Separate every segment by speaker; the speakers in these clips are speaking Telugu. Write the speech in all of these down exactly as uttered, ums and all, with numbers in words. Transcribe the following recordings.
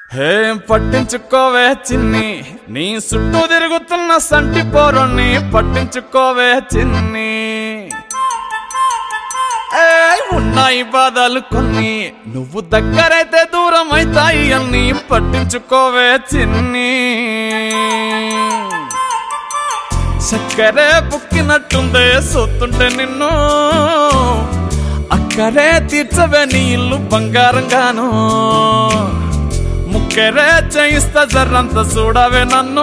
Speaker 1: హే పట్టించుకోవే చిన్ని, నీ చుట్టూ తిరుగుతున్న సంటి పోరుని పట్టించుకోవే చిన్ని. ఉన్నాయి బాధలు కొన్ని, నువ్వు దగ్గరైతే దూరం అవుతాయి అన్ని పట్టించుకోవే చిన్ని. చక్కరే బుక్కినట్టుందే సొత్తుంటే నిన్ను, అక్కడే తీర్చవే నీ ఇల్లు బంగారంగాను. ముక్కరే చేయిస్తా జర్రంత చూడవే నన్ను,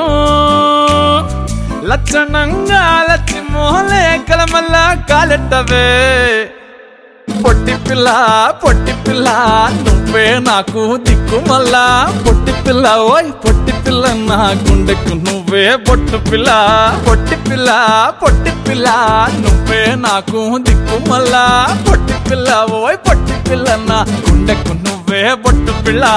Speaker 1: లక్షణంగా లచ్చి మోహలే కలమల్లా కాలెట్టవే. పొట్టి పిల్ల పొట్టి పిల్ల నువ్వే నాకు దిక్కు మల్లా. పొట్టి పిల్ల ఓయ్ పొట్టి పిల్ల నా గుండెకు నువ్వే బొట్టు పిల్ల. పొట్టి పిల్ల పొట్టి పిల్ల నువ్వే నాకు దిక్కు మల్లా. పొట్టి పిల్ల ఓయ్ పొట్టి పిల్ల నా గుండెకు నువ్వే బొట్టు పిల్ల.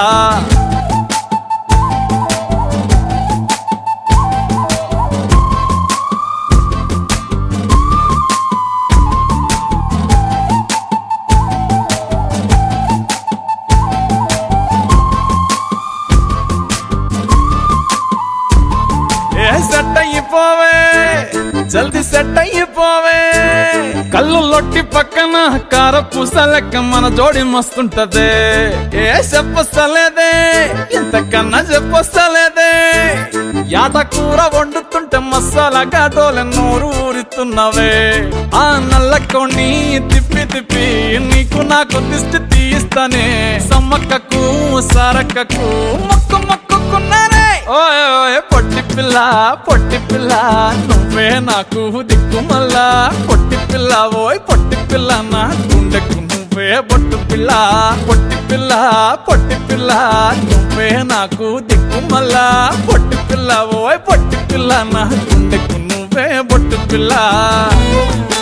Speaker 1: సెట్ అయిపోవే జల్దీ సెట్ అయిపోవే, కళ్ళు లొట్టి పక్కన కార పూస లెక్క మన జోడి మస్తుంటదే. ఏ చెప్పలేదే ఇంతకన్నా చెప్పలేదే, యాట కూర వండుతుంటే మసాలా గాటోలే నోరు ఊరుతున్నవే. ఆ నల్లకోని తిప్పి తిప్పి నీకు నాకు దిష్టి తీయిస్తానే. సమ్మక్కకు సారక్కకు మొక్కు మొక్కుకున్నానే. ఓయ్ ఓయ్ పొట్టి పిల్ల పొట్టి పిల్ల నువ్వే నాకు దిక్కు మల్లా. పొట్టి పిల్ల ఓయ్ పొట్టి పిల్ల నా గుండెకు నువ్వే బొట్టు పిల్ల. పొట్టి పిల్ల పొట్టి పిల్ల నువ్వే నాకు దిక్కు మల్లా. పొట్టి పిల్ల ఓయ్ పొట్టి పిల్ల నా గుండెకు నువ్వే బొట్టు పిల్ల.